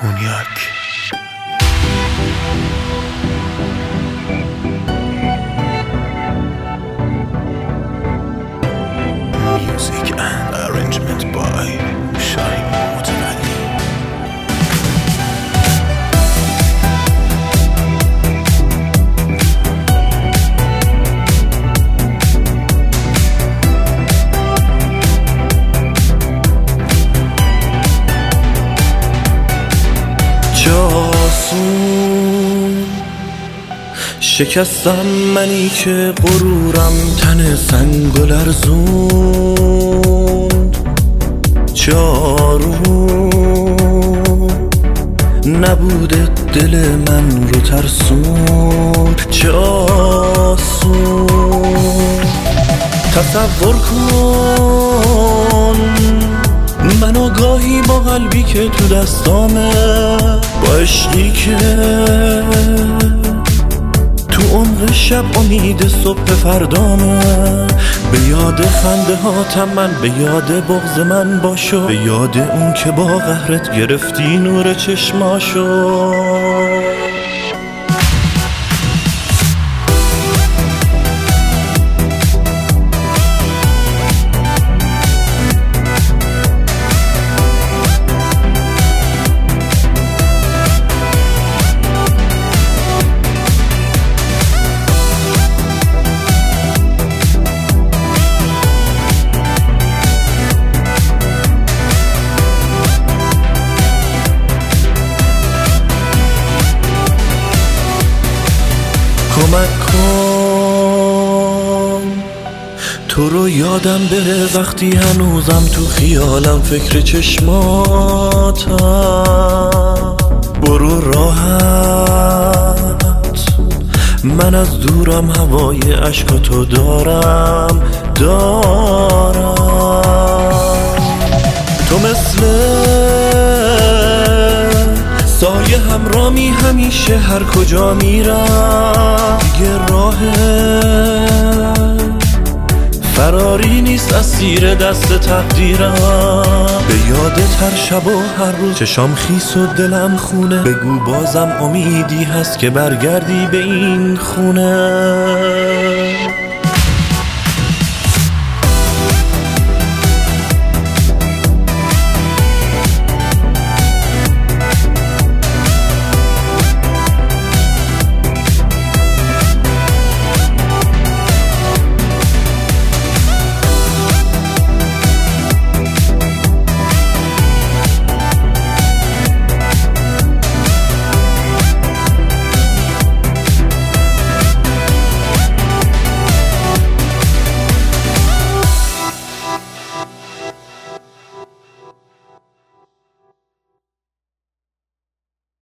کونیاک. Music and arrangement by Shine Mutawalli. جاسون شکستم منی که غرورم تن سنگ و لرزوند. جارو نبوده دل من رو ترسوند. جاسون تصور کن منو گاهی با قلبی که تو دستامه، با عشقی که تو عمق شب امید صبح فردامه. به یاد خنده هاتم من، به یاد بغض من باشو، به یاد اون که با قهرت گرفتی نور چشماشو. کمک کن تو رو یادم بره وقتی هنوزم تو خیالم فکر چشماتم. برو راحت من از دورم هوای عشقاتو دارم. تو مثل سایه همرامی همیشه هر کجا میرم. دیگه راه فراری نیست اسیر دست تقدیرم. به یادت هر شب و هر روز چشام خیس و دلم خونه. بگو بازم امیدی هست که برگردی به این خونه.